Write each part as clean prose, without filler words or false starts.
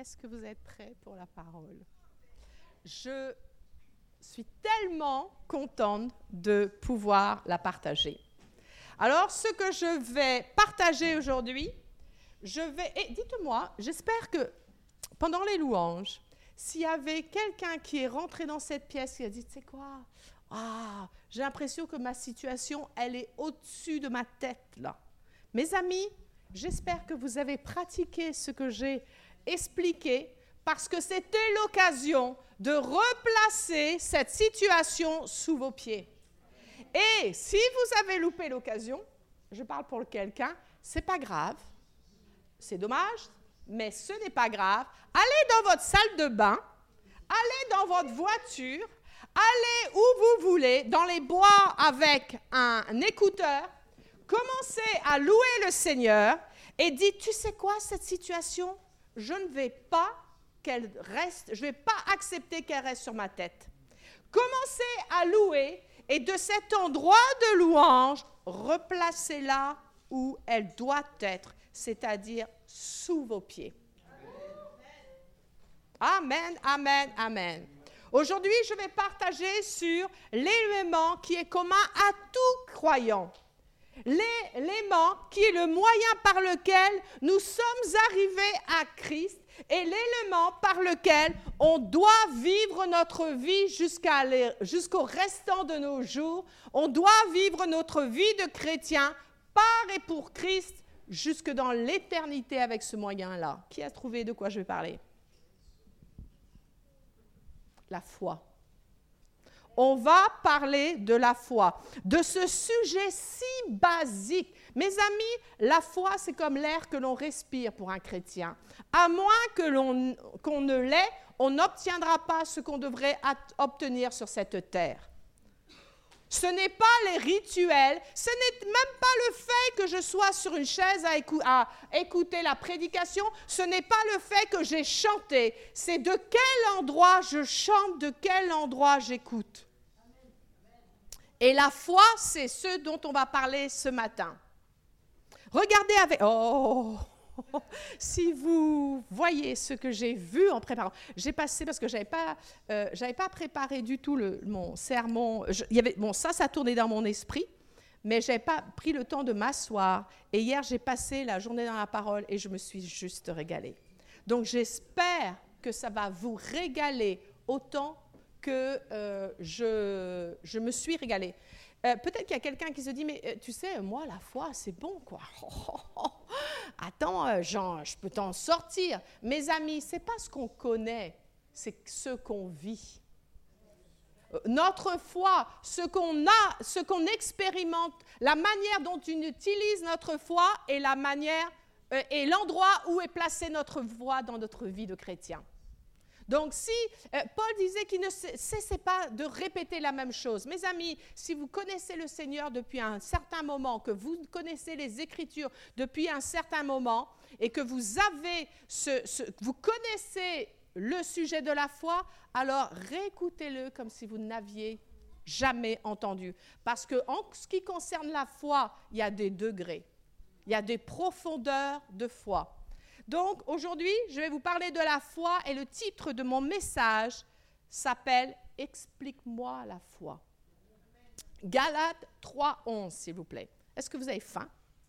Est-ce que vous êtes prêts pour la parole? Je suis tellement contente de pouvoir la partager. Alors, ce que je vais partager aujourd'hui, et dites-moi, j'espère que pendant les louanges, s'il y avait quelqu'un qui est rentré dans cette pièce et a dit, tu sais quoi, j'ai l'impression que ma situation, elle est au-dessus de ma tête, là. Mes amis, j'espère que vous avez pratiqué ce que j'ai expliqué, parce que c'était l'occasion de replacer cette situation sous vos pieds. Et si vous avez loupé l'occasion, je parle pour quelqu'un, c'est pas grave, c'est dommage, mais ce n'est pas grave. Allez dans votre salle de bain, allez dans votre voiture, allez où vous voulez, dans les bois avec un écouteur, commencez à louer le Seigneur et dites, tu sais quoi, cette situation, je ne vais pas qu'elle reste, je ne vais pas accepter qu'elle reste sur ma tête. Commencez à louer et de cet endroit de louange, replacez-la où elle doit être, c'est-à-dire sous vos pieds. Amen, amen, amen. Aujourd'hui, je vais partager sur l'élément qui est commun à tout croyant. L'élément qui est le moyen par lequel nous sommes arrivés à Christ et l'élément par lequel on doit vivre notre vie jusqu'au restant de nos jours. On doit vivre notre vie de chrétien par et pour Christ jusque dans l'éternité avec ce moyen-là. Qui a trouvé de quoi je vais parler? La foi. On va parler de la foi, de ce sujet si basique. Mes amis, la foi, c'est comme l'air que l'on respire pour un chrétien. À moins qu'on ne l'ait, on n'obtiendra pas ce qu'on devrait obtenir sur cette terre. Ce n'est pas les rituels, ce n'est même pas le fait que je sois sur une chaise à écouter la prédication, ce n'est pas le fait que j'ai chanté, c'est de quel endroit je chante, de quel endroit j'écoute. Et la foi, c'est ce dont on va parler ce matin. Regardez avec... Si vous voyez ce que j'ai vu en préparant, j'ai passé, parce que je n'avais pas préparé du tout mon sermon, ça tournait dans mon esprit, mais je n'avais pas pris le temps de m'asseoir. Et hier, j'ai passé la journée dans la parole et je me suis juste régalée. Donc, j'espère que ça va vous régaler autant que je me suis régalée. Peut-être qu'il y a quelqu'un qui se dit, mais tu sais, moi, la foi, c'est bon, quoi. Attends, Jean, je peux t'en sortir. Mes amis, ce n'est pas ce qu'on connaît, c'est ce qu'on vit. Notre foi, ce qu'on a, ce qu'on expérimente, la manière dont on utilise notre foi et la manière et l'endroit où est placée notre foi dans notre vie de chrétien. Donc, si Paul disait qu'il ne cessait pas de répéter la même chose, mes amis, si vous connaissez le Seigneur depuis un certain moment, que vous connaissez les Écritures depuis un certain moment, et que vous avez vous connaissez le sujet de la foi, alors réécoutez-le comme si vous n'aviez jamais entendu. Parce qu'en ce qui concerne la foi, il y a des degrés, il y a des profondeurs de foi. Donc, aujourd'hui, je vais vous parler de la foi et le titre de mon message s'appelle « Explique-moi la foi ». Galates 3:11, s'il vous plaît. Est-ce que vous avez faim?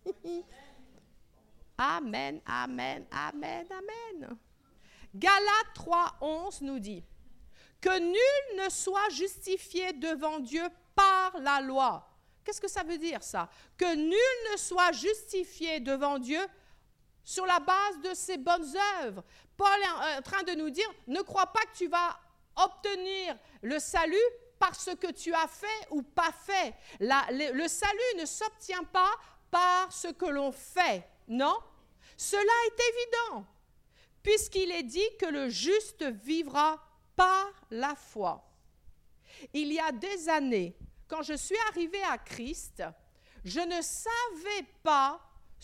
Amen, amen, amen, amen. Galates 3:11 nous dit que nul ne soit justifié devant Dieu par la loi. Qu'est-ce que ça veut dire, ça? Que nul ne soit justifié devant Dieu sur la base de ses bonnes œuvres. Paul est en train de nous dire, ne crois pas que tu vas obtenir le salut parce que tu as fait ou pas fait. Le salut ne s'obtient pas par ce que l'on fait, non? Cela est évident, puisqu'il est dit que le juste vivra par la foi. Il y a des années, quand je suis arrivée à Christ, je ne savais pas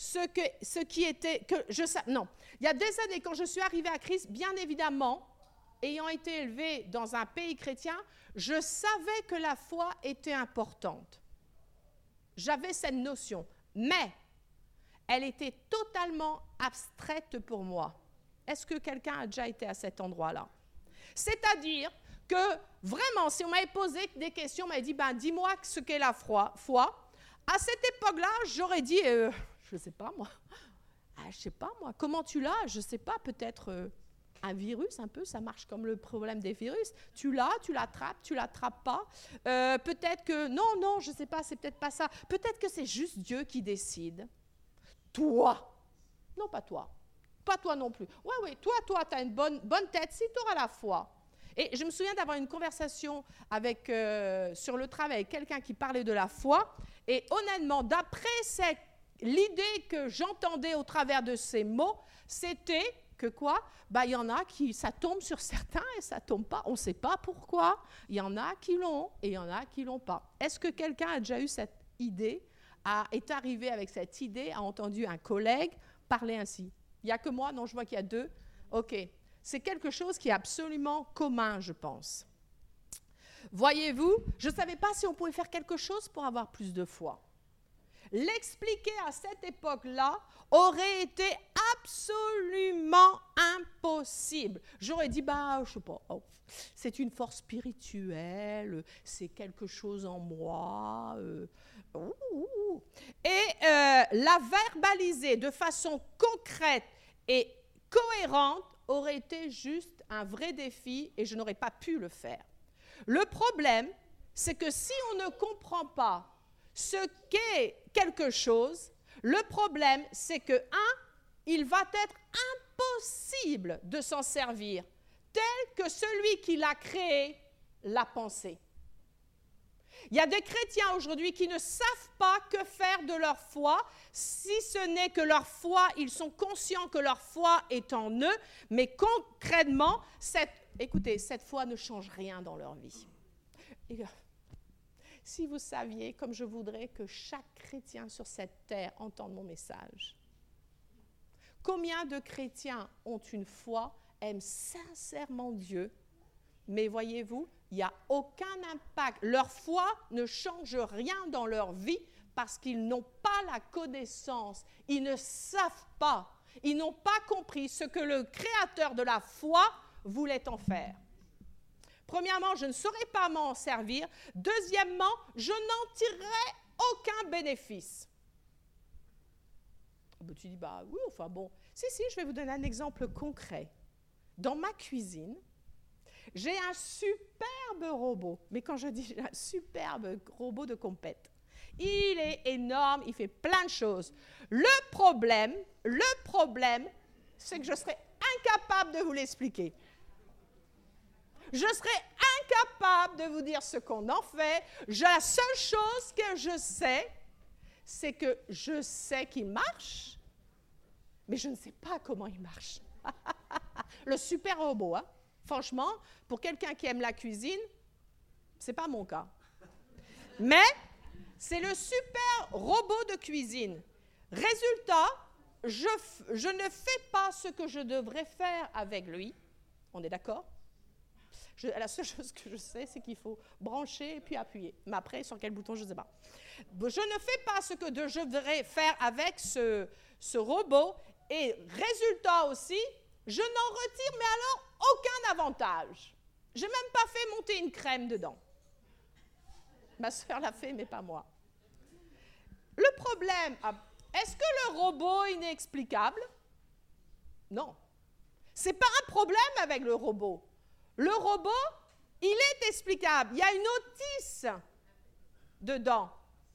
il y a des années, quand je suis arrivée à Christ, bien évidemment, ayant été élevée dans un pays chrétien, je savais que la foi était importante. J'avais cette notion, mais elle était totalement abstraite pour moi. Est-ce que quelqu'un a déjà été à cet endroit-là? C'est-à-dire que vraiment, si on m'avait posé des questions, on m'avait dit, dis-moi ce qu'est la foi. À cette époque-là, j'aurais dit, je ne sais pas moi. Je sais pas moi. Comment tu l'as? Je ne sais pas, peut-être un virus un peu, ça marche comme le problème des virus. Tu l'attrapes, tu l'attrapes pas. Peut-être que, non, je ne sais pas, c'est peut-être pas ça. Peut-être que c'est juste Dieu qui décide. Toi. Non, pas toi. Pas toi non plus. Oui, toi, tu as une bonne tête si tu auras la foi. Et je me souviens d'avoir une conversation sur le travail avec quelqu'un qui parlait de la foi. Et honnêtement, d'après l'idée que j'entendais au travers de ces mots, c'était que quoi? Il y en a qui, ça tombe sur certains et ça tombe pas. On ne sait pas pourquoi. Il y en a qui l'ont et il y en a qui l'ont pas. Est-ce que quelqu'un a déjà eu cette idée, est arrivé avec cette idée, a entendu un collègue parler ainsi? Il n'y a que moi? Non, je vois qu'il y a deux. OK. C'est quelque chose qui est absolument commun, je pense. Voyez-vous, je ne savais pas si on pouvait faire quelque chose pour avoir plus de foi. L'expliquer à cette époque-là aurait été absolument impossible. J'aurais dit, je ne sais pas, c'est une force spirituelle, c'est quelque chose en moi. Et la verbaliser de façon concrète et cohérente aurait été juste un vrai défi et je n'aurais pas pu le faire. Le problème, c'est que si on ne comprend pas ce qu'est quelque chose, le problème, c'est que, il va être impossible de s'en servir tel que celui qui l'a créé l'a pensé. Il y a des chrétiens aujourd'hui qui ne savent pas que faire de leur foi, si ce n'est que leur foi, ils sont conscients que leur foi est en eux, mais concrètement, cette foi ne change rien dans leur vie. Et, si vous saviez, comme je voudrais que chaque chrétien sur cette terre entende mon message. Combien de chrétiens ont une foi, aiment sincèrement Dieu, mais voyez-vous, il n'y a aucun impact. Leur foi ne change rien dans leur vie parce qu'ils n'ont pas la connaissance. Ils ne savent pas. Ils n'ont pas compris ce que le créateur de la foi voulait en faire. Premièrement, je ne saurais pas m'en servir. Deuxièmement, je n'en tirerai aucun bénéfice. Tu dis, oui, enfin bon. Si, je vais vous donner un exemple concret. Dans ma cuisine, j'ai un superbe robot. Mais quand je dis un superbe robot de compète, il est énorme, il fait plein de choses. Le problème, c'est que je serais incapable de vous l'expliquer. Je serais incapable de vous dire ce qu'on en fait. La seule chose que je sais, c'est que je sais qu'il marche, mais je ne sais pas comment il marche. Le super robot, franchement, pour quelqu'un qui aime la cuisine, ce n'est pas mon cas. Mais c'est le super robot de cuisine. Résultat, je ne fais pas ce que je devrais faire avec lui. On est d'accord? La seule chose que je sais, c'est qu'il faut brancher et puis appuyer. Mais après, sur quel bouton, je ne sais pas. Je ne fais pas ce que je devrais faire avec ce robot. Et résultat aussi, je n'en retire, mais alors, aucun avantage. Je n'ai même pas fait monter une crème dedans. Ma soeur l'a fait, mais pas moi. Le problème, est-ce que le robot est inexplicable? Non. Ce n'est pas un problème avec le robot. Le robot, il est explicable. Il y a une notice dedans.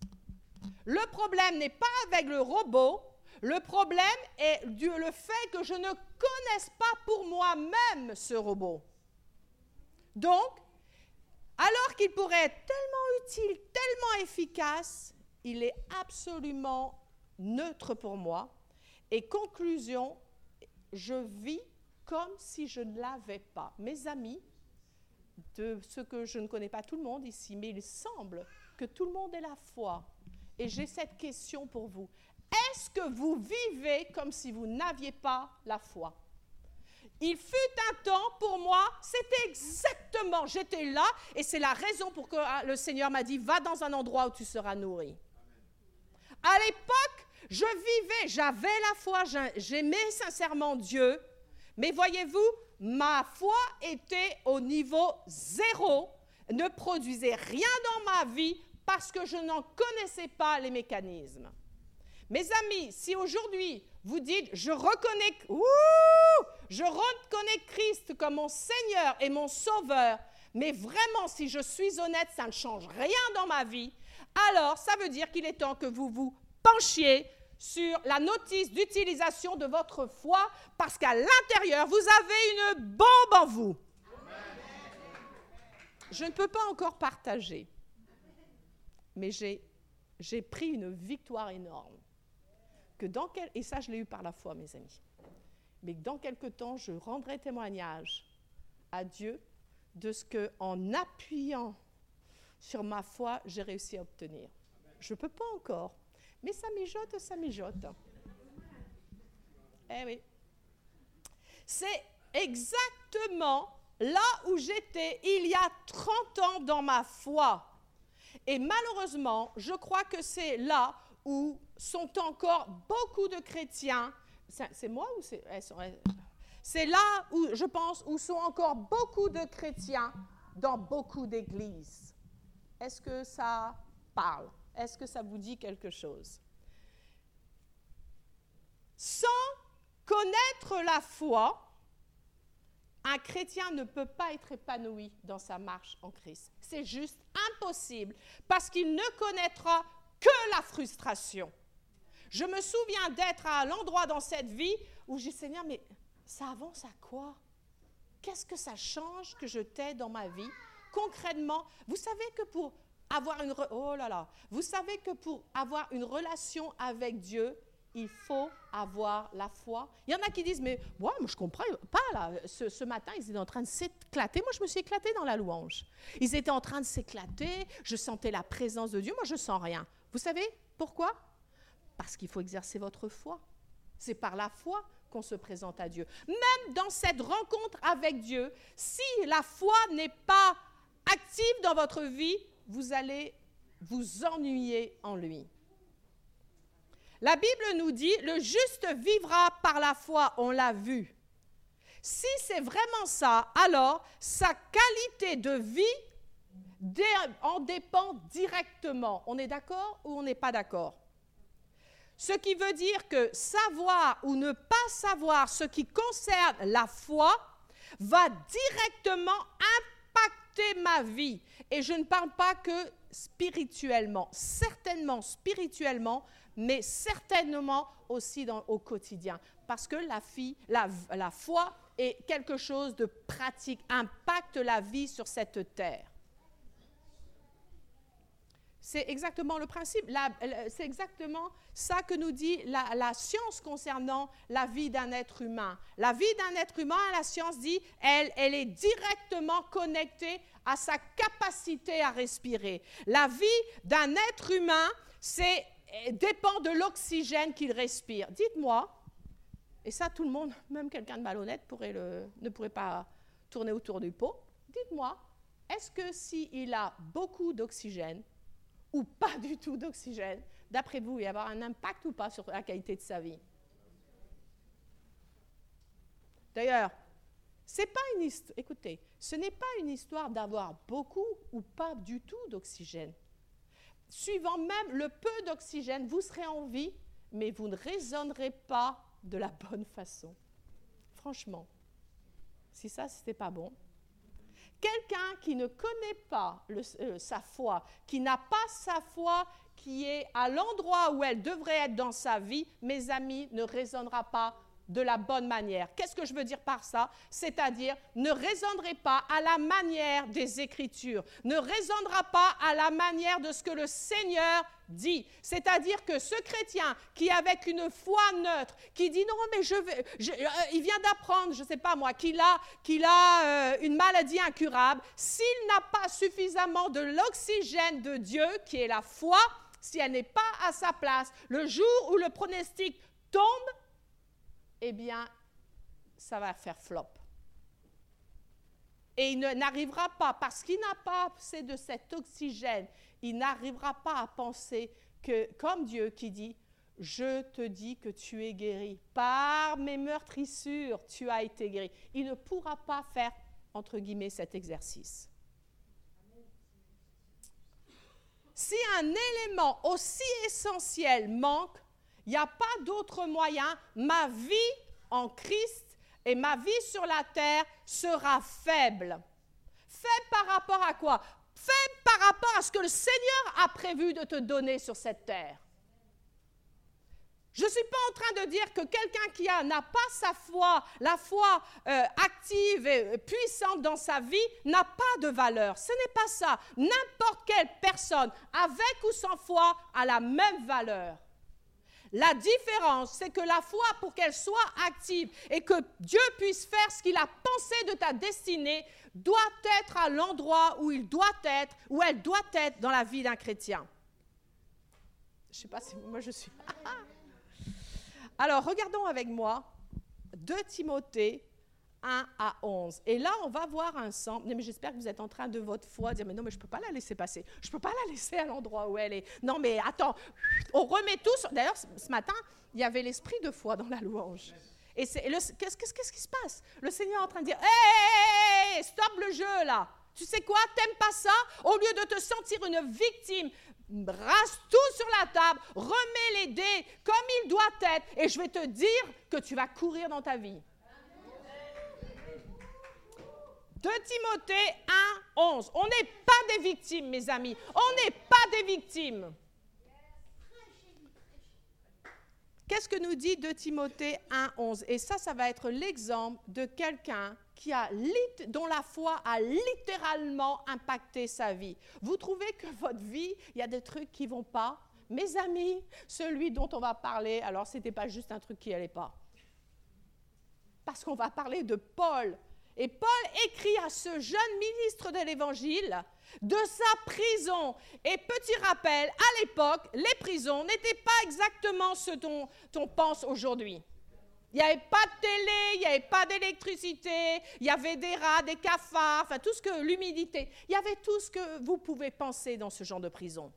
Le problème n'est pas avec le robot. Le problème est le fait que je ne connaisse pas pour moi-même ce robot. Donc, alors qu'il pourrait être tellement utile, tellement efficace, il est absolument neutre pour moi. Et conclusion, je vis comme si je ne l'avais pas. Mes amis, de ce que je ne connais pas tout le monde ici, mais il semble que tout le monde ait la foi. Et j'ai cette question pour vous. Est-ce que vous vivez comme si vous n'aviez pas la foi? Il fut un temps, pour moi, c'était exactement, j'étais là, et c'est la raison pour que le Seigneur m'a dit, va dans un endroit où tu seras nourri. À l'époque, je vivais, j'avais la foi, j'aimais sincèrement Dieu, Mais voyez-vous, ma foi était au niveau 0, ne produisait rien dans ma vie parce que je n'en connaissais pas les mécanismes. Mes amis, si aujourd'hui vous dites, je reconnais Christ comme mon Seigneur et mon Sauveur, mais vraiment, si je suis honnête, ça ne change rien dans ma vie, alors ça veut dire qu'il est temps que vous vous penchiez sur la notice d'utilisation de votre foi, parce qu'à l'intérieur, vous avez une bombe en vous. Je ne peux pas encore partager, mais j'ai pris une victoire énorme. Et ça, je l'ai eu par la foi, mes amis. Mais dans quelque temps, je rendrai témoignage à Dieu de ce qu'en appuyant sur ma foi, j'ai réussi à obtenir. Je ne peux pas encore, mais ça mijote, ça mijote. Eh oui. C'est exactement là où j'étais il y a 30 ans dans ma foi. Et malheureusement, je crois que c'est là où sont encore beaucoup de chrétiens. C'est moi ou c'est... C'est là où, je pense, où sont encore beaucoup de chrétiens dans beaucoup d'églises. Est-ce que ça parle? Est-ce que ça vous dit quelque chose? Sans connaître la foi, un chrétien ne peut pas être épanoui dans sa marche en Christ. C'est juste impossible parce qu'il ne connaîtra que la frustration. Je me souviens d'être à l'endroit dans cette vie où j'ai dit, Seigneur, mais ça avance à quoi? Qu'est-ce que ça change que je t'ai dans ma vie? Concrètement, vous savez que pour avoir une relation avec Dieu, il faut avoir la foi. Il y en a qui disent, mais moi je ne comprends pas, là. Ce matin, ils étaient en train de s'éclater. Moi, je me suis éclatée dans la louange. Ils étaient en train de s'éclater. Je sentais la présence de Dieu. Moi, je ne sens rien. Vous savez pourquoi? Parce qu'il faut exercer votre foi. C'est par la foi qu'on se présente à Dieu. Même dans cette rencontre avec Dieu, si la foi n'est pas active dans votre vie, vous allez vous ennuyer en lui. La Bible nous dit, le juste vivra par la foi, on l'a vu. Si c'est vraiment ça, alors sa qualité de vie en dépend directement. On est d'accord ou on n'est pas d'accord? Ce qui veut dire que savoir ou ne pas savoir ce qui concerne la foi va directement impacter ma vie. Et je ne parle pas que spirituellement, certainement spirituellement, mais certainement aussi au quotidien. Parce que la foi est quelque chose de pratique, impacte la vie sur cette terre. C'est exactement le principe, c'est exactement ça que nous dit la science concernant la vie d'un être humain. La vie d'un être humain, la science dit, elle est directement connectée à sa capacité à respirer. La vie d'un être humain, dépend de l'oxygène qu'il respire. Dites-moi, et ça tout le monde, même quelqu'un de malhonnête ne pourrait pas tourner autour du pot, dites-moi, est-ce que s'il a beaucoup d'oxygène, ou pas du tout d'oxygène, d'après vous, il va y avoir un impact ou pas sur la qualité de sa vie? D'ailleurs, écoutez, ce n'est pas une histoire d'avoir beaucoup ou pas du tout d'oxygène. Suivant même le peu d'oxygène, vous serez en vie, mais vous ne raisonnerez pas de la bonne façon. Franchement, si ça, c'était pas bon. Quelqu'un qui ne connaît pas sa foi, qui n'a pas sa foi qui est à l'endroit où elle devrait être dans sa vie, mes amis, ne raisonnera pas de la bonne manière. Qu'est-ce que je veux dire par ça? C'est-à-dire, ne raisonnerez pas à la manière des Écritures, ne raisonnera pas à la manière de ce que le Seigneur dit. C'est-à-dire que ce chrétien qui, avec une foi neutre, qui dit non, mais il vient d'apprendre, je ne sais pas moi, qu'il a une maladie incurable, s'il n'a pas suffisamment de l'oxygène de Dieu, qui est la foi, si elle n'est pas à sa place, le jour où le pronostic tombe, eh bien, ça va faire flop. Et il n'arrivera pas, parce qu'il n'a pas assez de cet oxygène, il n'arrivera pas à penser que, comme Dieu qui dit, je te dis que tu es guéri. Par mes meurtrissures, tu as été guéri. Il ne pourra pas faire, entre guillemets, cet exercice. Si un élément aussi essentiel manque, il n'y a pas d'autre moyen. Ma vie en Christ et ma vie sur la terre sera faible. Faible par rapport à quoi? Faible par rapport à ce que le Seigneur a prévu de te donner sur cette terre. Je ne suis pas en train de dire que quelqu'un qui n'a pas sa foi, la foi active et puissante dans sa vie, n'a pas de valeur. Ce n'est pas ça. N'importe quelle personne, avec ou sans foi, a la même valeur. La différence, c'est que la foi, pour qu'elle soit active et que Dieu puisse faire ce qu'il a pensé de ta destinée, doit être à l'endroit où il doit être, où elle doit être dans la vie d'un chrétien. Je ne sais pas si moi je suis... Alors, regardons avec moi 2 Timothée 1 à 11. Et là, on va voir ensemble, mais j'espère que vous êtes en train de votre foi dire, mais non, mais je ne peux pas la laisser passer. Je ne peux pas la laisser à l'endroit où elle est. Non, mais attends, on remet tous. D'ailleurs, ce matin, il y avait l'esprit de foi dans la louange. Et qu'est-ce qui se passe? Le Seigneur est en train de dire, hé, stop le jeu là. Tu sais quoi, t'aimes pas ça? Au lieu de te sentir une victime, rase tout sur la table, remets les dés comme il doit être, et je vais te dire que tu vas courir dans ta vie. 2 Timothée 1, 11. On n'est pas des victimes, mes amis. On n'est pas des victimes. Qu'est-ce que nous dit 2 Timothée 1, 11? Et ça va être l'exemple de quelqu'un dont la foi a littéralement impacté sa vie. Vous trouvez que votre vie, il y a des trucs qui ne vont pas? Mes amis, celui dont on va parler, alors ce n'était pas juste un truc qui n'allait pas. Parce qu'on va parler de Paul. Et Paul écrit à ce jeune ministre de l'Évangile de sa prison. Et petit rappel, à l'époque, les prisons n'étaient pas exactement ce dont on pense aujourd'hui. Il n'y avait pas de télé, il n'y avait pas d'électricité, il y avait des rats, des cafards, enfin tout ce que l'humidité. Il y avait tout ce que vous pouvez penser dans ce genre de prison.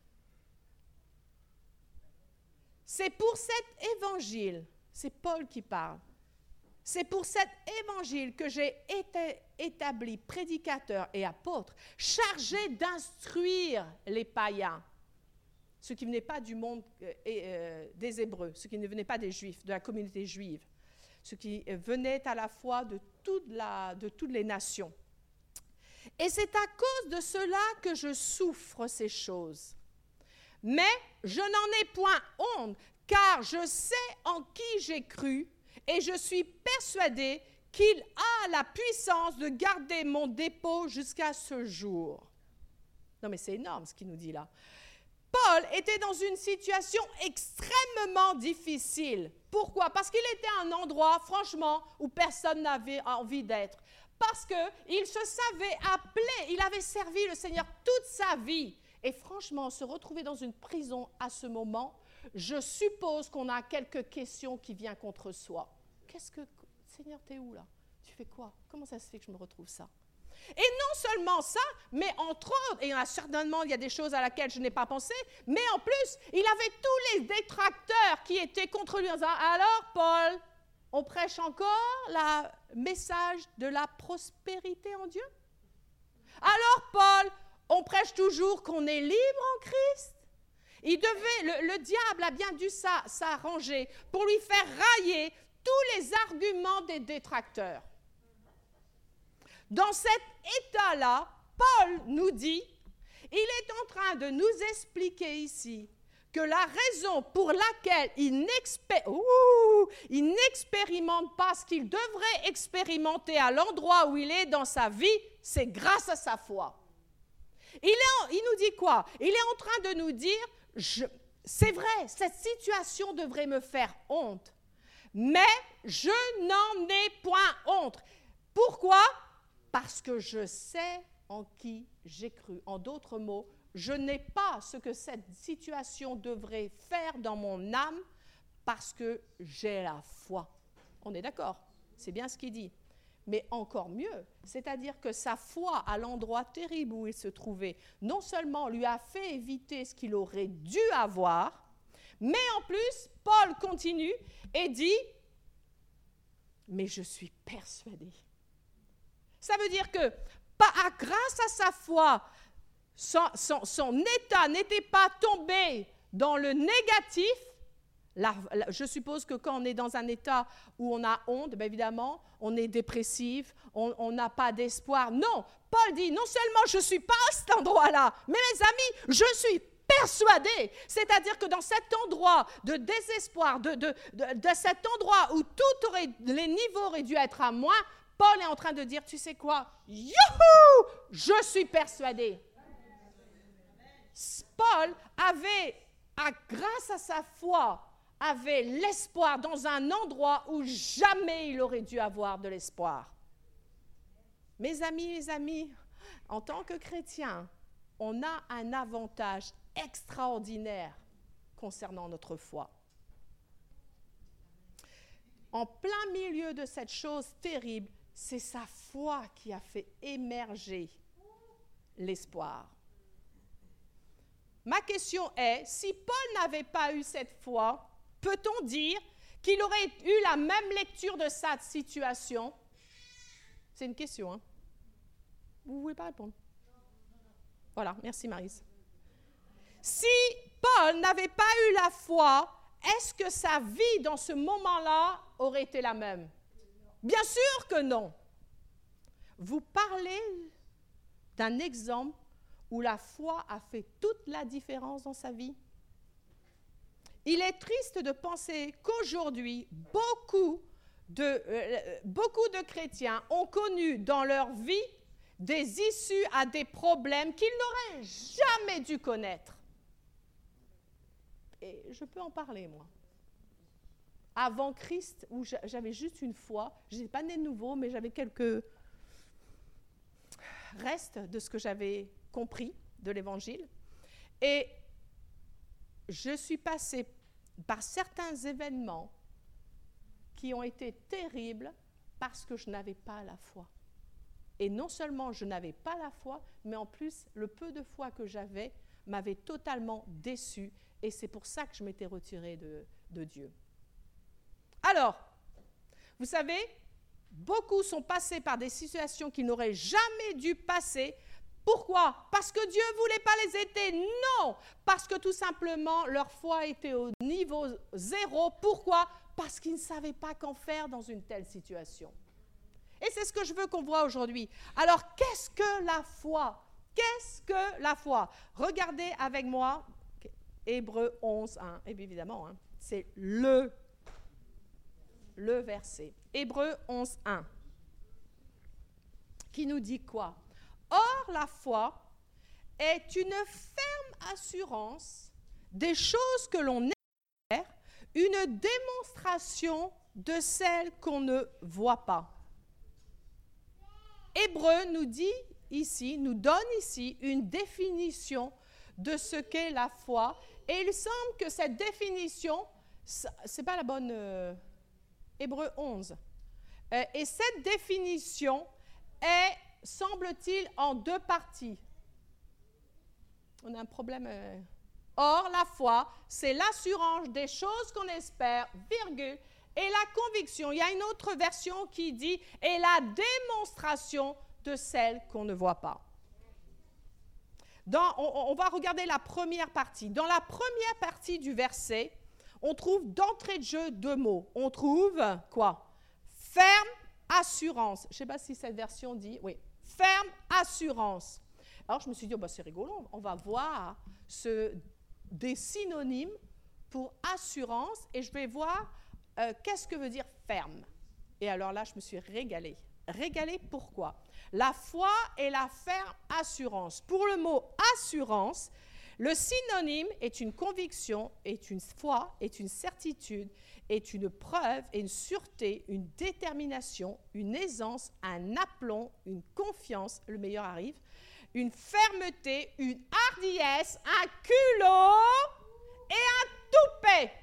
C'est pour cet évangile, c'est Paul qui parle, c'est pour cet évangile que j'ai été établi prédicateur et apôtre, chargé d'instruire les païens, ceux qui ne venaient pas du monde des Hébreux, ceux qui ne venaient pas des Juifs, de la communauté juive, ceux qui venaient à la fois de toutes les nations. Et c'est à cause de cela que je souffre ces choses. Mais je n'en ai point honte, car je sais en qui j'ai cru, et je suis persuadé qu'il a la puissance de garder mon dépôt jusqu'à ce jour. Non mais c'est énorme ce qu'il nous dit là. Paul était dans une situation extrêmement difficile. Pourquoi? Parce qu'il était à un endroit, franchement, où personne n'avait envie d'être. Parce qu'il se savait appelé, il avait servi le Seigneur toute sa vie. Et franchement, se retrouver dans une prison à ce moment, je suppose qu'on a quelques questions qui viennent contre soi. Seigneur, t'es où là? Tu fais quoi? Comment ça se fait que je me retrouve ça? Et non seulement ça, mais entre autres, et il y a des choses à laquelle je n'ai pas pensé, mais en plus, il avait tous les détracteurs qui étaient contre lui en disant, alors Paul, on prêche encore le message de la prospérité en Dieu? Alors Paul, on prêche toujours qu'on est libre en Christ? Le diable a bien dû s'arranger pour lui faire railler tous les arguments des détracteurs. Dans cet état-là, Paul nous dit, il est en train de nous expliquer ici que la raison pour laquelle il n'expérimente pas ce qu'il devrait expérimenter à l'endroit où il est dans sa vie, c'est grâce à sa foi. Il nous dit quoi? Il est en train de nous dire, c'est vrai, cette situation devrait me faire honte, mais je n'en ai point honte. Pourquoi? Parce que je sais en qui j'ai cru. En d'autres mots, je n'ai pas ce que cette situation devrait faire dans mon âme parce que j'ai la foi. On est d'accord? C'est bien ce qu'il dit. Mais encore mieux, c'est-à-dire que sa foi à l'endroit terrible où il se trouvait, non seulement lui a fait éviter ce qu'il aurait dû avoir, Mais en plus, Paul continue et dit, mais je suis persuadé. Ça veut dire que grâce à sa foi, son état n'était pas tombé dans le négatif. Je suppose que quand on est dans un état où on a honte, bien évidemment, on est dépressif, on n'a pas d'espoir. Non, Paul dit, non seulement je ne suis pas à cet endroit-là, mais mes amis, je suis persuadé. C'est-à-dire que dans cet endroit de désespoir, de cet endroit où les niveaux auraient dû être à moins, Paul est en train de dire, tu sais quoi, youhou, je suis persuadé. Paul avait, grâce à sa foi, avait l'espoir dans un endroit où jamais il aurait dû avoir de l'espoir. Mes amis, en tant que chrétiens, on a un avantage extraordinaire concernant notre foi. En plein milieu de cette chose terrible, c'est sa foi qui a fait émerger l'espoir. Ma question est, si Paul n'avait pas eu cette foi, peut-on dire qu'il aurait eu la même lecture de sa situation? C'est une question, hein? Vous ne voulez pas répondre? Voilà, merci Maryse. Si Paul n'avait pas eu la foi, est-ce que sa vie dans ce moment-là aurait été la même? Bien sûr que non. Vous parlez d'un exemple où la foi a fait toute la différence dans sa vie. Il est triste de penser qu'aujourd'hui, beaucoup de chrétiens ont connu dans leur vie des issues à des problèmes qu'ils n'auraient jamais dû connaître. Et je peux en parler, moi. Avant Christ, où j'avais juste une foi, je n'étais pas née de nouveau, mais j'avais quelques restes de ce que j'avais compris de l'Évangile. Et je suis passée par certains événements qui ont été terribles parce que je n'avais pas la foi. Et non seulement je n'avais pas la foi, mais en plus, le peu de foi que j'avais m'avait totalement déçue. Et c'est pour ça que je m'étais retirée de Dieu. Alors, vous savez, beaucoup sont passés par des situations qu'ils n'auraient jamais dû passer. Pourquoi? Parce que Dieu ne voulait pas les aider? Non! Parce que tout simplement, leur foi était au niveau zéro. Pourquoi? Parce qu'ils ne savaient pas qu'en faire dans une telle situation. Et c'est ce que je veux qu'on voit aujourd'hui. Alors, qu'est-ce que la foi? Qu'est-ce que la foi? Regardez avec moi Hébreux 11, 1. Et bien évidemment, hein, c'est le verset. Hébreux 11, 1. Qui nous dit quoi? Or, la foi est une ferme assurance des choses que l'on espère, une démonstration de celles qu'on ne voit pas. Hébreux nous donne ici une définition de ce qu'est la foi. Et il semble que cette définition, c'est pas la bonne Hébreux 11. Et cette définition est, semble-t-il, en deux parties. On a un problème. Or, la foi, c'est l'assurance des choses qu'on espère, virgule, et la conviction. Il y a une autre version qui dit « et la démonstration de celles qu'on ne voit pas ». On va regarder la première partie. Dans la première partie du verset, on trouve d'entrée de jeu deux mots. On trouve quoi? Ferme assurance. Je ne sais pas si cette version dit, oui, ferme assurance. Alors je me suis dit, c'est rigolo, on va voir des synonymes pour assurance et je vais voir qu'est-ce que veut dire ferme. Et alors là, je me suis régalée. Régalée pourquoi? La foi est la ferme assurance. Pour le mot assurance, le synonyme est une conviction, est une foi, est une certitude, est une preuve, est une sûreté, une détermination, une aisance, un aplomb, une confiance, le meilleur arrive, une fermeté, une hardiesse, un culot et un toupet.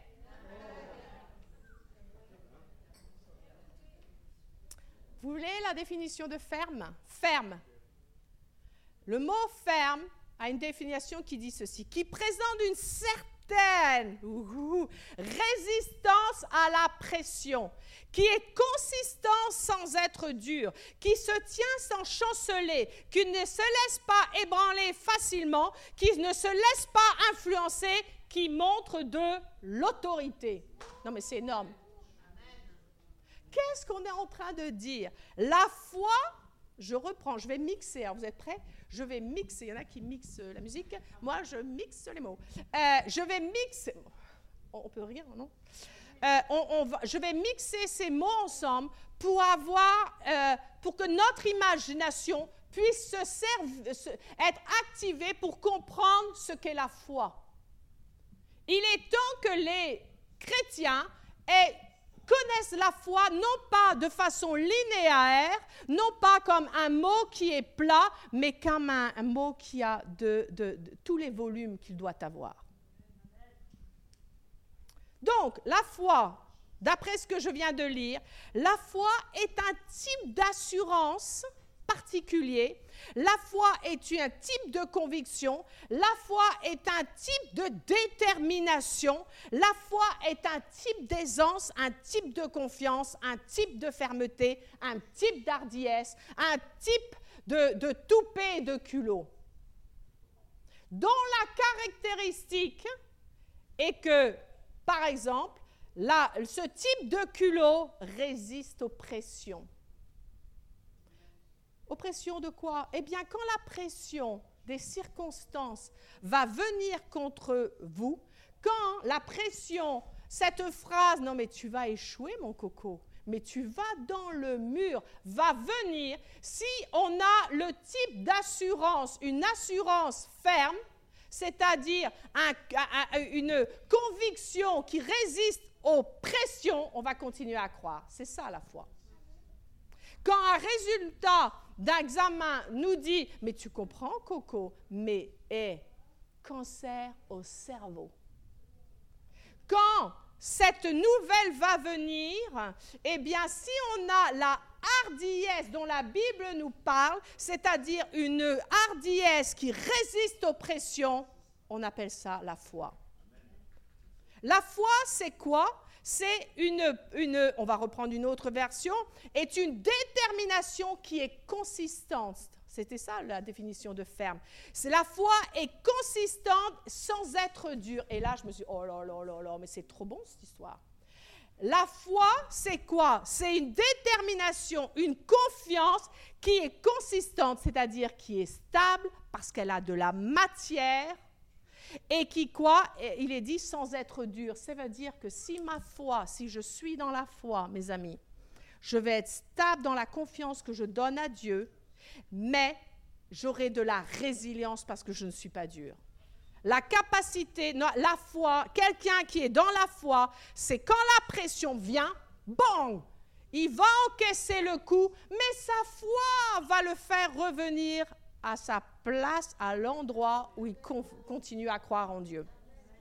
Vous voulez la définition de ferme? Ferme. Le mot ferme a une définition qui dit ceci, qui présente une certaine certaine résistance à la pression, qui est consistant sans être dur, qui se tient sans chanceler, qui ne se laisse pas ébranler facilement, qui ne se laisse pas influencer, qui montre de l'autorité. Non mais c'est énorme. Qu'est-ce qu'on est en train de dire? La foi, je reprends, je vais mixer. Alors vous êtes prêts? Je vais mixer. Il y en a qui mixent la musique. Moi, je mixe les mots. Je vais mixer. On peut rire, non? Je vais mixer ces mots ensemble pour que notre imagination puisse être activée pour comprendre ce qu'est la foi. Il est temps que les chrétiens connaissent la foi non pas de façon linéaire, non pas comme un mot qui est plat, mais comme un mot qui a de tous les volumes qu'il doit avoir. Donc, la foi, d'après ce que je viens de lire, la foi est un type d'assurance particulier. La foi est un type de conviction. La foi est un type de détermination. La foi est un type d'aisance, un type de confiance, un type de fermeté, un type d'hardiesse, un type de toupet et de culot. Dont la caractéristique est que, par exemple, ce type de culot résiste aux pressions. Oppression de quoi? Eh bien, quand la pression des circonstances va venir contre vous, quand la pression, cette phrase « Non, mais tu vas échouer, mon coco, mais tu vas dans le mur » va venir, si on a le type d'assurance, une assurance ferme, c'est-à-dire une conviction qui résiste aux pressions, on va continuer à croire. C'est ça la foi. Quand un résultat d'examen nous dit « Mais tu comprends, Coco, mais cancer au cerveau. » Quand cette nouvelle va venir, eh bien, si on a la hardiesse dont la Bible nous parle, c'est-à-dire une hardiesse qui résiste aux pressions, on appelle ça la foi. La foi, c'est quoi? C'est on va reprendre une autre version, est une détermination qui est consistante. C'était ça la définition de ferme. C'est la foi est consistante sans être dure. Et là, je me suis dit, oh là là là là, mais c'est trop bon cette histoire. La foi, c'est quoi? C'est une détermination, une confiance qui est consistante, c'est-à-dire qui est stable parce qu'elle a de la matière. Et qui, quoi? Il est dit sans être dur. Ça veut dire que si ma foi, si je suis dans la foi, mes amis, je vais être stable dans la confiance que je donne à Dieu, mais j'aurai de la résilience parce que je ne suis pas dur. La capacité, la foi, quelqu'un qui est dans la foi, c'est quand la pression vient, bon, il va encaisser le coup, mais sa foi va le faire revenir à sa place, à l'endroit où il continue à croire en Dieu.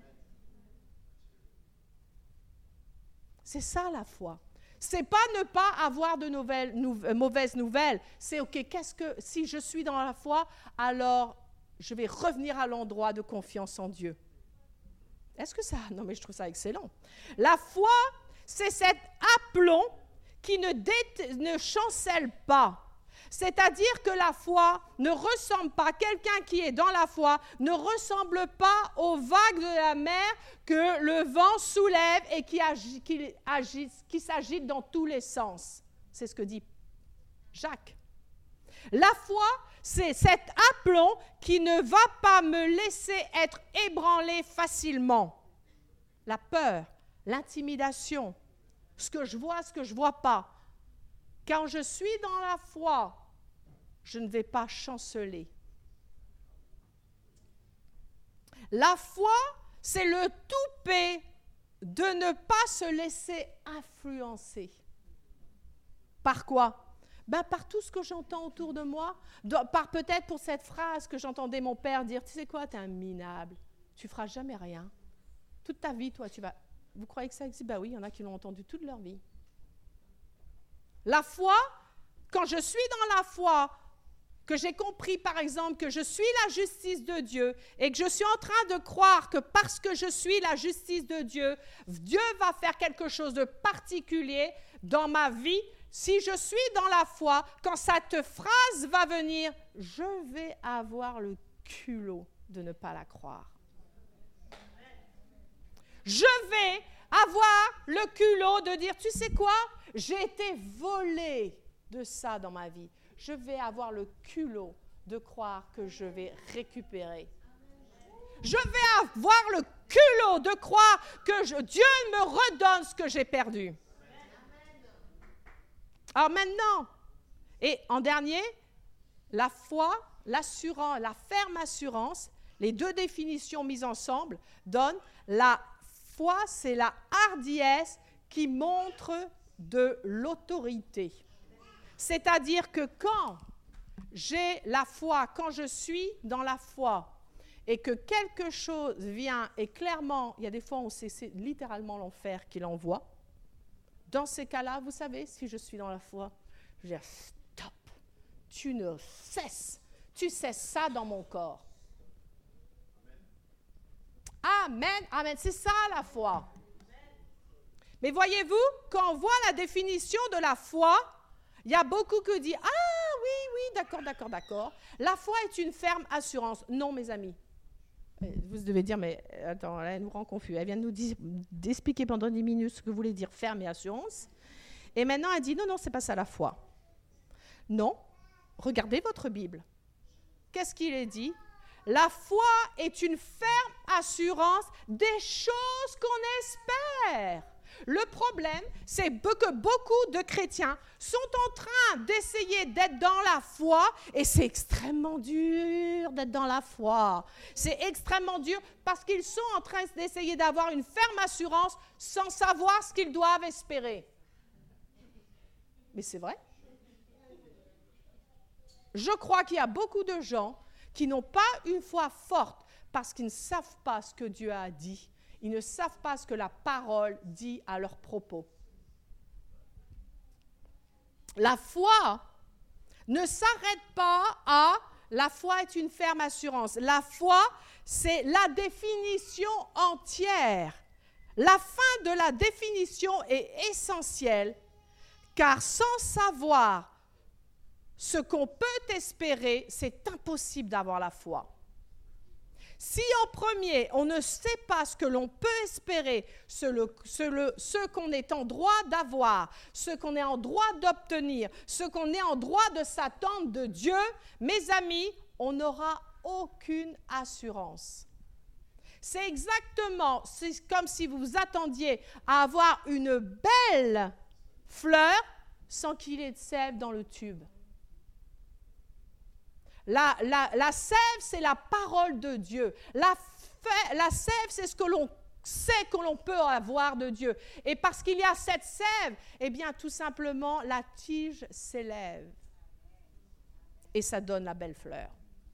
C'est ça la foi. C'est pas ne pas avoir de mauvaises nouvelles. C'est OK, si je suis dans la foi, alors je vais revenir à l'endroit de confiance en Dieu. Est-ce que ça... Non, mais je trouve ça excellent. La foi, c'est cet aplomb qui ne chancelle pas. C'est-à-dire que la foi ne ressemble pas, quelqu'un qui est dans la foi ne ressemble pas aux vagues de la mer que le vent soulève et qui s'agite dans tous les sens. C'est ce que dit Jacques. La foi, c'est cet aplomb qui ne va pas me laisser être ébranlé facilement. La peur, l'intimidation, ce que je vois, ce que je ne vois pas. Quand je suis dans la foi, je ne vais pas chanceler. La foi, c'est le toupet de ne pas se laisser influencer. Par quoi? Par tout ce que j'entends autour de moi, par peut-être pour cette phrase que j'entendais mon père dire, tu sais quoi, tu es un minable, tu ne feras jamais rien. Toute ta vie, toi, tu vas... Vous croyez que ça existe? Oui, il y en a qui l'ont entendu toute leur vie. La foi, quand je suis dans la foi, que j'ai compris, par exemple, que je suis la justice de Dieu et que je suis en train de croire que parce que je suis la justice de Dieu, Dieu va faire quelque chose de particulier dans ma vie. Si je suis dans la foi, quand cette phrase va venir, je vais avoir le culot de ne pas la croire. Je vais avoir le culot de dire, tu sais quoi, j'ai été volé de ça dans ma vie. Je vais avoir le culot de croire que je vais récupérer. Je vais avoir le culot de croire que Dieu me redonne ce que j'ai perdu. Alors maintenant, et en dernier, la foi, l'assurance, la ferme assurance, les deux définitions mises ensemble donnent la foi, c'est la hardiesse qui montre de l'autorité. C'est-à-dire que quand j'ai la foi, quand je suis dans la foi et que quelque chose vient et clairement, il y a des fois où c'est littéralement l'enfer qui l'envoie, dans ces cas-là, vous savez, si je suis dans la foi, je vais dire stop, tu ne cesses, tu cesses ça dans mon corps. Amen, amen, c'est ça la foi. Mais voyez-vous, quand on voit la définition de la foi, il y a beaucoup qui disent « Ah oui, d'accord. La foi est une ferme assurance. » Non, mes amis. Vous devez dire « Mais attends, elle nous rend confus. Elle vient de nous d'expliquer pendant 10 minutes ce que voulait dire ferme et assurance. Et maintenant, elle dit « Non, c'est pas ça la foi. » Non, regardez votre Bible. Qu'est-ce qu'il est dit ? La foi est une ferme assurance des choses qu'on espère. Le problème, c'est que beaucoup de chrétiens sont en train d'essayer d'être dans la foi et c'est extrêmement dur d'être dans la foi. C'est extrêmement dur parce qu'ils sont en train d'essayer d'avoir une ferme assurance sans savoir ce qu'ils doivent espérer. Mais c'est vrai. Je crois qu'il y a beaucoup de gens qui n'ont pas une foi forte parce qu'ils ne savent pas ce que Dieu a dit. Ils ne savent pas ce que la parole dit à leur propos. La foi ne s'arrête pas à « la foi est une ferme assurance ». La foi, c'est la définition entière. La fin de la définition est essentielle, car sans savoir ce qu'on peut espérer, c'est impossible d'avoir la foi. Si en premier, on ne sait pas ce que l'on peut espérer, ce qu'on est en droit d'avoir, ce qu'on est en droit d'obtenir, ce qu'on est en droit de s'attendre de Dieu, mes amis, on n'aura aucune assurance. C'est exactement, c'est comme si vous vous attendiez à avoir une belle fleur sans qu'il y ait de sève dans le tube. La sève, c'est la parole de Dieu. La sève, c'est ce que l'on sait que l'on peut avoir de Dieu. Et parce qu'il y a cette sève, eh bien, tout simplement, la tige s'élève. Et ça donne la belle fleur.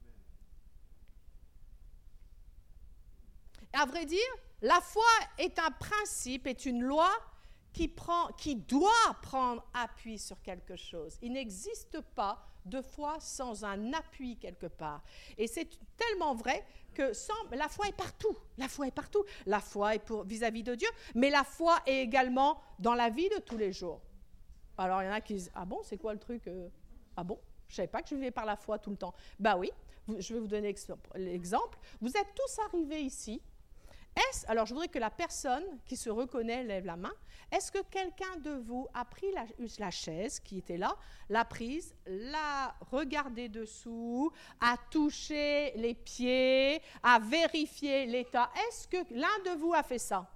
À vrai dire, la foi est un principe, est une loi qui doit prendre appui sur quelque chose. Il n'existe pas de foi sans un appui quelque part. Et c'est tellement vrai que la foi est partout. La foi est partout. La foi est vis-à-vis de Dieu, mais la foi est également dans la vie de tous les jours. Alors, il y en a qui disent « Ah bon, c'est quoi le truc Ah bon, je ne savais pas que je vivais par la foi tout le temps. » Ben oui, je vais vous donner l'exemple. Vous êtes tous arrivés ici. Alors, je voudrais que la personne qui se reconnaît lève la main. Est-ce que quelqu'un de vous a pris la chaise qui était là, l'a prise, l'a regardé dessous, a touché les pieds, a vérifié l'état? Est-ce que l'un de vous a fait ça?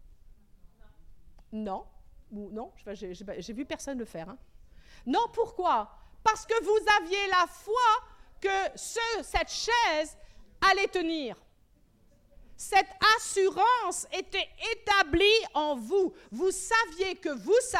Non. Non, j'ai vu personne le faire. Hein. Non, pourquoi? Parce que vous aviez la foi que cette chaise allait tenir. Cette assurance était établie en vous. Vous saviez que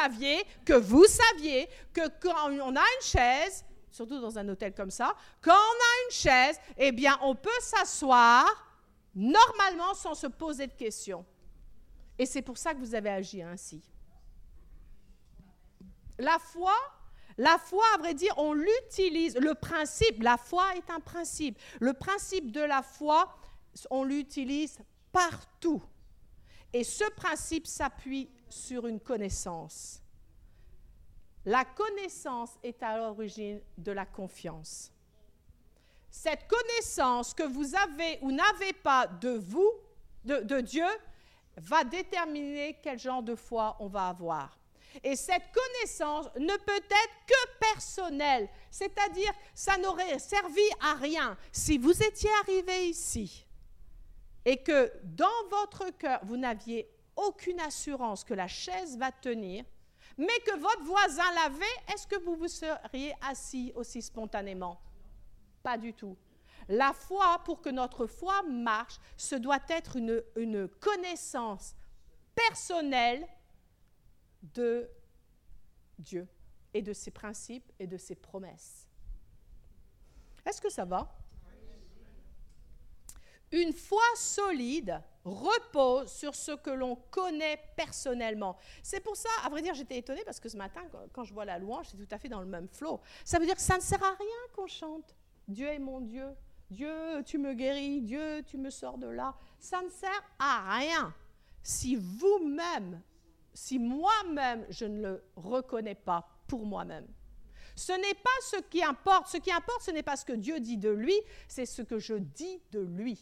quand on a une chaise, surtout dans un hôtel comme ça, quand on a une chaise, eh bien, on peut s'asseoir normalement sans se poser de questions. Et c'est pour ça que vous avez agi ainsi. La foi, La foi, à vrai dire, on l'utilise. Le principe, la foi est un principe. Le principe de la foi, on l'utilise partout. Et ce principe s'appuie sur une connaissance. La connaissance est à l'origine de la confiance. Cette connaissance que vous avez ou n'avez pas de vous, de Dieu, va déterminer quel genre de foi on va avoir. Et cette connaissance ne peut être que personnelle, c'est-à-dire ça n'aurait servi à rien si vous étiez arrivé ici et que dans votre cœur, vous n'aviez aucune assurance que la chaise va tenir, mais que votre voisin l'avait, est-ce que vous vous seriez assis aussi spontanément? Pas du tout. La foi, pour que notre foi marche, ce doit être une connaissance personnelle de Dieu et de ses principes et de ses promesses. Est-ce que ça va? Une foi solide repose sur ce que l'on connaît personnellement. C'est pour ça, à vrai dire, j'étais étonnée parce que ce matin, quand je vois la louange, c'est tout à fait dans le même flow. Ça veut dire que ça ne sert à rien qu'on chante. Dieu est mon Dieu. Dieu, tu me guéris. Dieu, tu me sors de là. Ça ne sert à rien si vous-même, si moi-même, je ne le reconnais pas pour moi-même. Ce n'est pas ce qui importe. Ce qui importe, ce n'est pas ce que Dieu dit de lui, c'est ce que je dis de lui.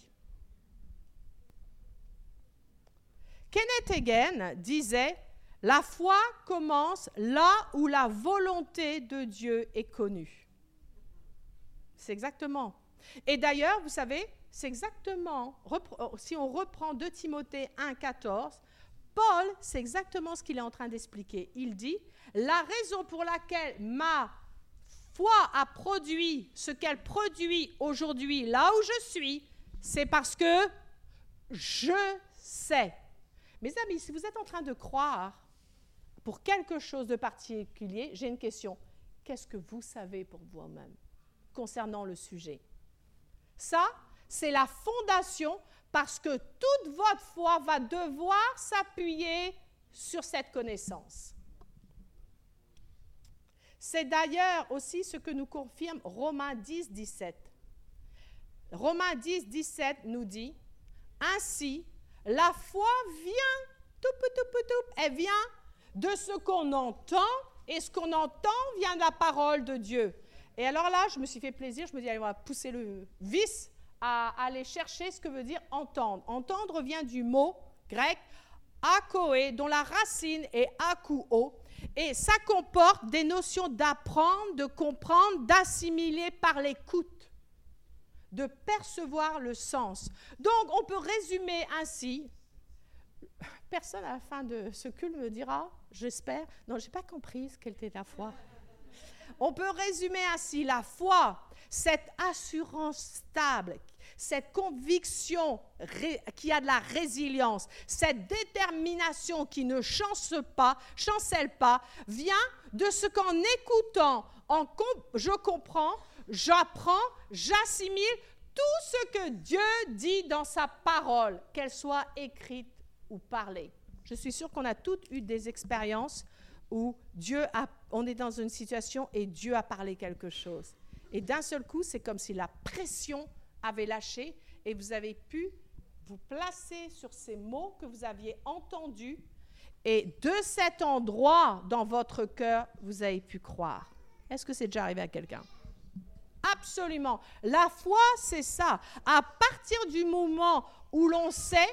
Kenneth Hagin disait « La foi commence là où la volonté de Dieu est connue. » C'est exactement. Et d'ailleurs, vous savez, c'est exactement, si on reprend 2 Timothée 1,14, Paul, c'est exactement ce qu'il est en train d'expliquer. Il dit « La raison pour laquelle ma foi a produit ce qu'elle produit aujourd'hui, là où je suis, c'est parce que je sais. » Mes amis, si vous êtes en train de croire pour quelque chose de particulier, j'ai une question. Qu'est-ce que vous savez pour vous-même concernant le sujet? Ça, c'est la fondation parce que toute votre foi va devoir s'appuyer sur cette connaissance. C'est d'ailleurs aussi ce que nous confirme Romains 10, 17. Romains 10, 17 nous dit « Ainsi, la foi vient, elle vient de ce qu'on entend, et ce qu'on entend vient de la parole de Dieu. » Et alors là, je me suis fait plaisir, je me dis, allez, on va pousser le vice à aller chercher ce que veut dire entendre. Entendre vient du mot grec akoé, dont la racine est akouo, et ça comporte des notions d'apprendre, de comprendre, d'assimiler par l'écoute, de percevoir le sens. Donc, on peut résumer ainsi. Personne à la fin de ce culte me dira, j'espère, non, je n'ai pas compris ce qu'était la foi. On peut résumer ainsi la foi, cette assurance stable, cette conviction qui a de la résilience, cette détermination qui ne chancelle pas, vient de ce qu'en écoutant, je comprends, j'apprends, j'assimile tout ce que Dieu dit dans sa parole, qu'elle soit écrite ou parlée. Je suis sûre qu'on a toutes eu des expériences où on est dans une situation et Dieu a parlé quelque chose. Et d'un seul coup, c'est comme si la pression avait lâché et vous avez pu vous placer sur ces mots que vous aviez entendus et de cet endroit dans votre cœur, vous avez pu croire. Est-ce que c'est déjà arrivé à quelqu'un? Absolument. La foi, c'est ça. À partir du moment où l'on sait,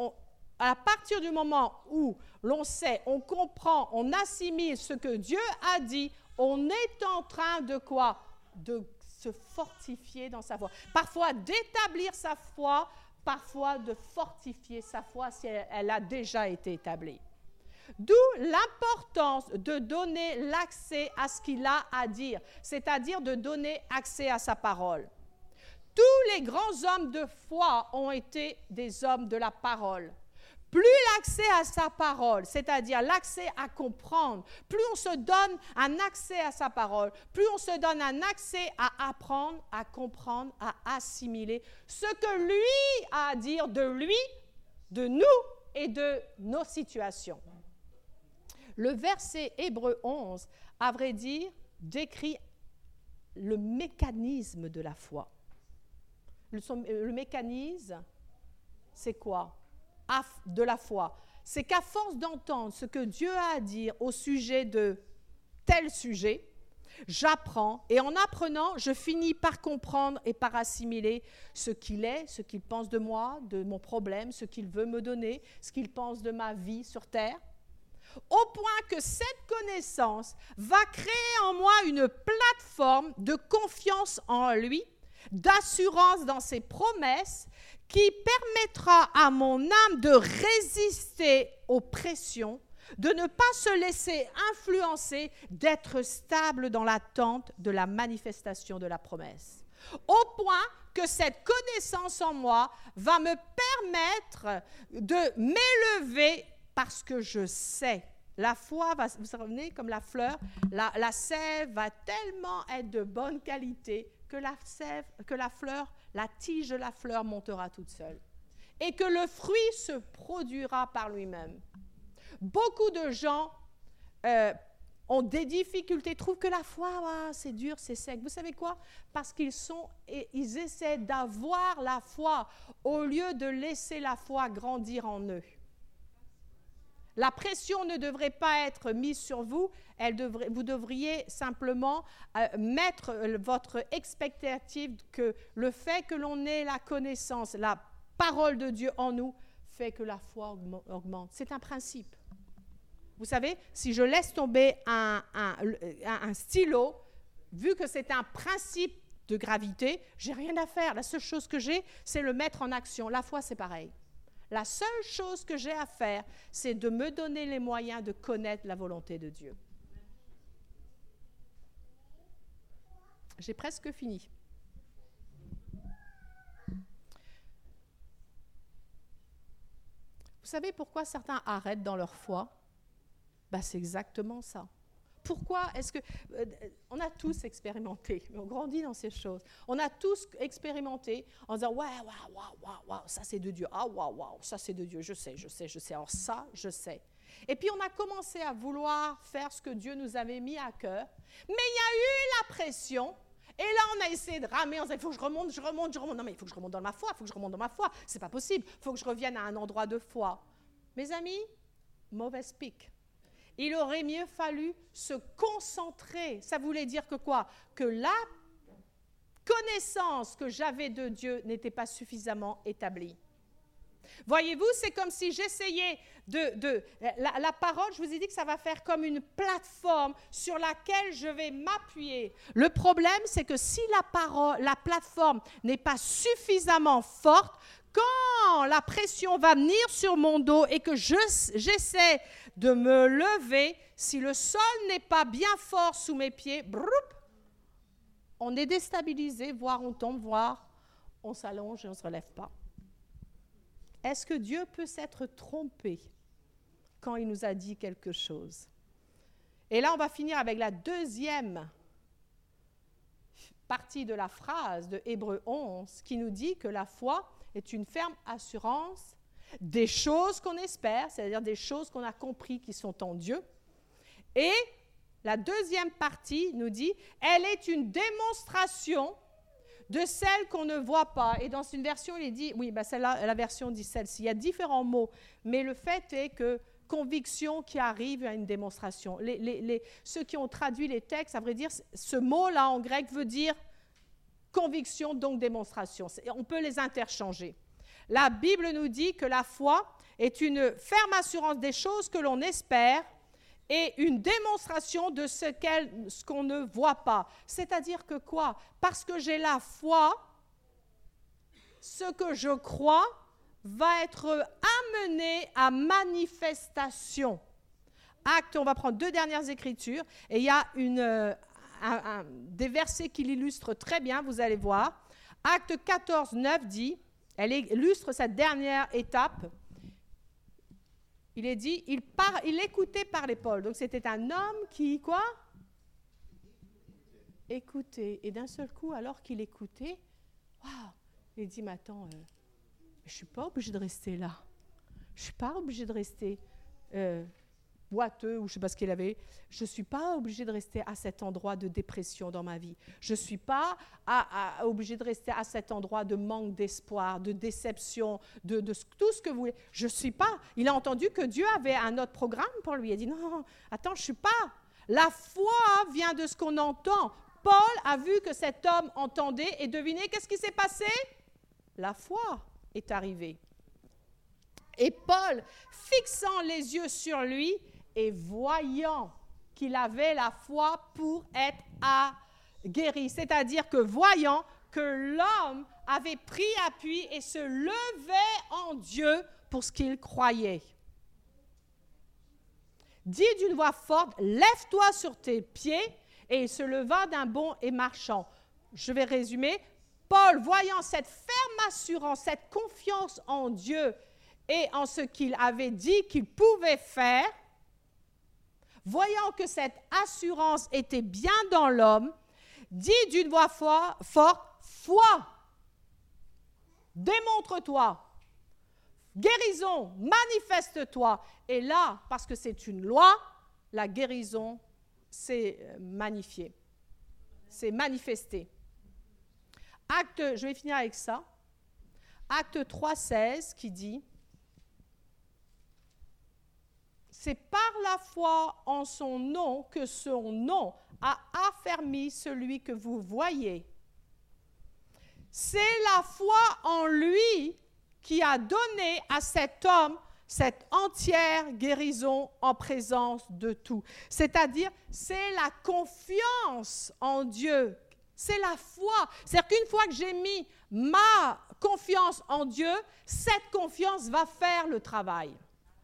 à partir du moment où l'on sait, on comprend, on assimile ce que Dieu a dit, on est en train de quoi? De se fortifier dans sa foi. Parfois d'établir sa foi, parfois de fortifier sa foi si elle a déjà été établie. D'où l'importance de donner l'accès à ce qu'il a à dire, c'est-à-dire de donner accès à sa parole. Tous les grands hommes de foi ont été des hommes de la parole. Plus l'accès à sa parole, c'est-à-dire l'accès à comprendre, plus on se donne un accès à sa parole, plus on se donne un accès à apprendre, à comprendre, à assimiler ce que lui a à dire de lui, de nous et de nos situations. Le verset Hébreux 11, à vrai dire, décrit le mécanisme de la foi. Le mécanisme, c'est quoi? De la foi. C'est qu'à force d'entendre ce que Dieu a à dire au sujet de tel sujet, j'apprends, et en apprenant, je finis par comprendre et par assimiler ce qu'il est, ce qu'il pense de moi, de mon problème, ce qu'il veut me donner, ce qu'il pense de ma vie sur terre, au point que cette connaissance va créer en moi une plateforme de confiance en lui, d'assurance dans ses promesses, qui permettra à mon âme de résister aux pressions, de ne pas se laisser influencer, d'être stable dans l'attente de la manifestation de la promesse. Au point que cette connaissance en moi va me permettre de m'élever parce que je sais. La foi va, vous savez, comme la fleur, la sève va tellement être de bonne qualité que la fleur, la tige de la fleur montera toute seule. Et que le fruit se produira par lui-même. Beaucoup de gens ont des difficultés, trouvent que la foi, c'est dur, c'est sec. Vous savez quoi? Parce ils essaient d'avoir la foi au lieu de laisser la foi grandir en eux. La pression ne devrait pas être mise sur vous, vous devriez simplement mettre votre expectative que le fait que l'on ait la connaissance, la parole de Dieu en nous, fait que la foi augmente. C'est un principe. Vous savez, si je laisse tomber un stylo, vu que c'est un principe de gravité, j'ai rien à faire. La seule chose que j'ai, c'est le mettre en action. La foi, c'est pareil. La seule chose que j'ai à faire, c'est de me donner les moyens de connaître la volonté de Dieu. J'ai presque fini. Vous savez pourquoi certains arrêtent dans leur foi? C'est exactement ça. Pourquoi est-ce que... on a tous expérimenté, on grandit dans ces choses. On a tous expérimenté en disant « Ouais, ça c'est de Dieu. Ah, ça c'est de Dieu. Je sais. Alors ça, je sais. » Et puis on a commencé à vouloir faire ce que Dieu nous avait mis à cœur. Mais il y a eu la pression. Et là, on a essayé de ramer, on disait, il faut que je remonte. Non, mais il faut que je remonte dans ma foi, C'est pas possible. Il faut que je revienne à un endroit de foi. Mes amis, mauvaise pique. Il aurait mieux fallu se concentrer. Ça voulait dire que quoi? Que la connaissance que j'avais de Dieu n'était pas suffisamment établie. Voyez-vous, c'est comme si j'essayais la parole, je vous ai dit que ça va faire comme une plateforme sur laquelle je vais m'appuyer. Le problème, c'est que si la plateforme n'est pas suffisamment forte, quand la pression va venir sur mon dos et que j'essaie de me lever, si le sol n'est pas bien fort sous mes pieds, on est déstabilisé, voire on tombe, voire on s'allonge et on ne se relève pas. Est-ce que Dieu peut s'être trompé quand il nous a dit quelque chose? Et là, on va finir avec la deuxième partie de la phrase de Hébreux 11 qui nous dit que la foi est une ferme assurance des choses qu'on espère, c'est-à-dire des choses qu'on a compris qui sont en Dieu. Et la deuxième partie nous dit, elle est une démonstration de celle qu'on ne voit pas. Et dans une version, il est dit, celle-là, la version dit celle-ci. Il y a différents mots, mais le fait est que conviction qui arrive à une démonstration. Ceux qui ont traduit les textes, à vrai dire, ce mot-là en grec veut dire conviction, donc démonstration. On peut les interchanger. La Bible nous dit que la foi est une ferme assurance des choses que l'on espère et une démonstration de ce qu'on ne voit pas. C'est-à-dire que quoi? Parce que j'ai la foi, ce que je crois va être amené à manifestation. Acte, on va prendre 2 dernières écritures, et il y a des versets qui l'illustrent très bien, vous allez voir. Acte 14, 9 dit, elle illustre cette dernière étape. Il est dit, il écoutait parler Paul. Donc c'était un homme qui, quoi? Écoutait. Et d'un seul coup, alors qu'il écoutait, il dit, mais attends, je ne suis pas obligé de rester là. Je ne suis pas obligé de rester boiteux ou je ne sais pas ce qu'il avait. Je ne suis pas obligée de rester à cet endroit de dépression dans ma vie. Je ne suis pas obligée de rester à cet endroit de manque d'espoir, de déception, de tout ce que vous voulez. Je ne suis pas. Il a entendu que Dieu avait un autre programme pour lui. Il a dit, non, attends, je ne suis pas. La foi vient de ce qu'on entend. Paul a vu que cet homme entendait et devinez, qu'est-ce qui s'est passé? La foi est arrivée. Et Paul, fixant les yeux sur lui et voyant qu'il avait la foi pour être guéri, c'est-à-dire que voyant que l'homme avait pris appui et se levait en Dieu pour ce qu'il croyait. Dit d'une voix forte, lève-toi sur tes pieds, et il se leva d'un bond et marchant. Je vais résumer. Paul, voyant cette ferme assurance, cette confiance en Dieu et en ce qu'il avait dit qu'il pouvait faire, voyant que cette assurance était bien dans l'homme, dit d'une voix forte, foi, démontre-toi, guérison, manifeste-toi. Et là, parce que c'est une loi, la guérison s'est magnifiée, s'est manifestée. Je vais finir avec ça. Acte 3,16 qui dit, c'est par la foi en son nom que son nom a affermi celui que vous voyez. C'est la foi en lui qui a donné à cet homme cette entière guérison en présence de tout. C'est-à-dire, c'est la confiance en Dieu. C'est la foi. C'est-à-dire qu'une fois que j'ai mis ma confiance en Dieu, cette confiance va faire le travail.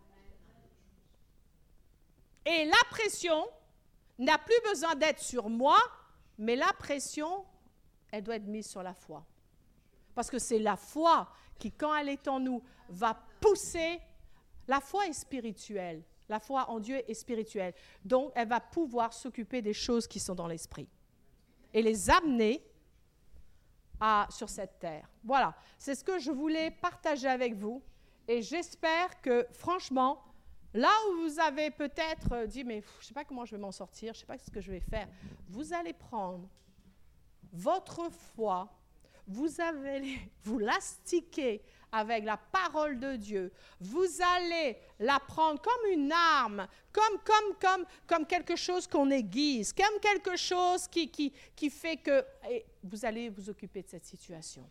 Et la pression n'a plus besoin d'être sur moi, mais la pression, elle doit être mise sur la foi. Parce que c'est la foi qui, quand elle est en nous, va pousser. La foi est spirituelle. La foi en Dieu est spirituelle. Donc, elle va pouvoir s'occuper des choses qui sont dans l'esprit et les amener sur cette terre. Voilà, c'est ce que je voulais partager avec vous. Et j'espère que, franchement, là où vous avez peut-être dit, mais je ne sais pas comment je vais m'en sortir, je ne sais pas ce que je vais faire, vous allez prendre votre foi, vous l'astiquer avec la parole de Dieu. Vous allez la prendre comme une arme, comme quelque chose qu'on aiguise, comme quelque chose qui fait que vous allez vous occuper de cette situation.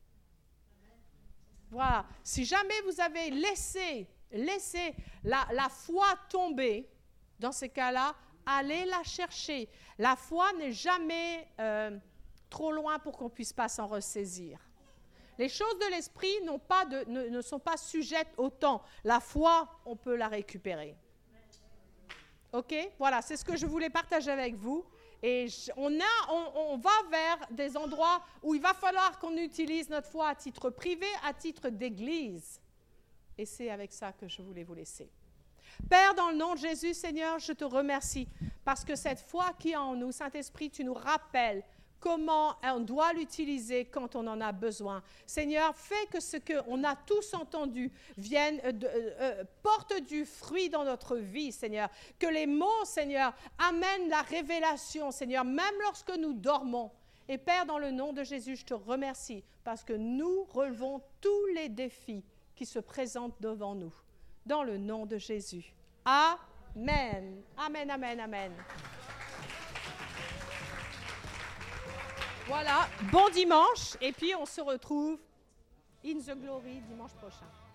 Voilà. Si jamais vous avez laissé la foi tomber, dans ces cas-là, allez la chercher. La foi n'est jamais trop loin pour qu'on ne puisse pas s'en ressaisir. Les choses de l'esprit ne sont pas sujettes au temps. La foi, on peut la récupérer. OK? Voilà, c'est ce que je voulais partager avec vous. Et on va vers des endroits où il va falloir qu'on utilise notre foi à titre privé, à titre d'église. Et c'est avec ça que je voulais vous laisser. Père, dans le nom de Jésus, Seigneur, je te remercie parce que cette foi qui est en nous, Saint-Esprit, tu nous rappelles comment on doit l'utiliser quand on en a besoin. Seigneur, fais que ce qu'on a tous entendu porte du fruit dans notre vie, Seigneur. Que les mots, Seigneur, amènent la révélation, Seigneur, même lorsque nous dormons. Et Père, dans le nom de Jésus, je te remercie parce que nous relevons tous les défis qui se présentent devant nous. Dans le nom de Jésus. Amen. Amen, amen, amen. Voilà, bon dimanche, et puis on se retrouve in the glory dimanche prochain.